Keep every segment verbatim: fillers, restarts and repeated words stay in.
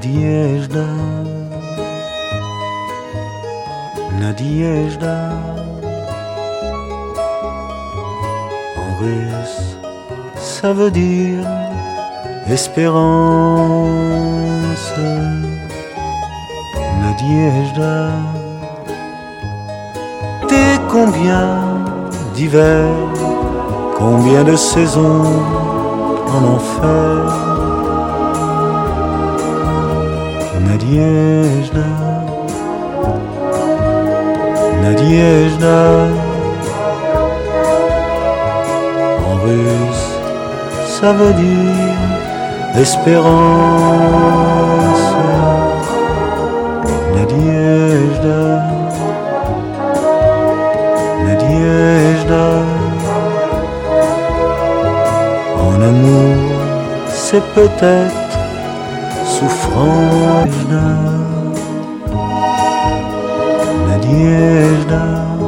Nadiežda, Nadiežda. En russe, ça veut dire espérance. Nadiežda. T'es combien d'hivers, combien de saisons en enfer. Nadiežda, Nadiežda. En russe, ça veut dire espérance. Nadiežda, Nadiežda. En amour, c'est peut-être souffrance. Nadiežda.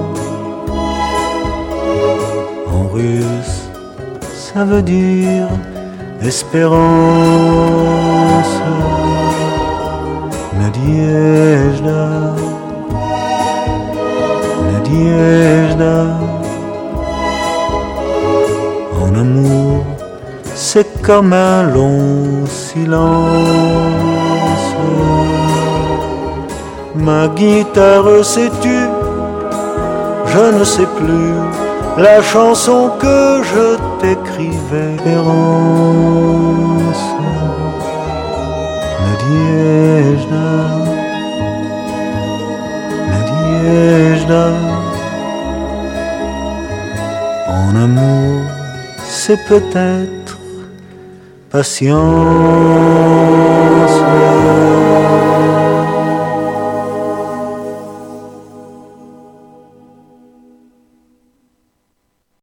En russe, ça veut dire espérance. Nadiežda, Nadiežda. En amour, c'est comme un long silence. Ma guitare, sais-tu, je ne sais plus la chanson que je t'écrivais. Espérance. Nadiežda, Nadiežda. En amour, c'est peut-être patience.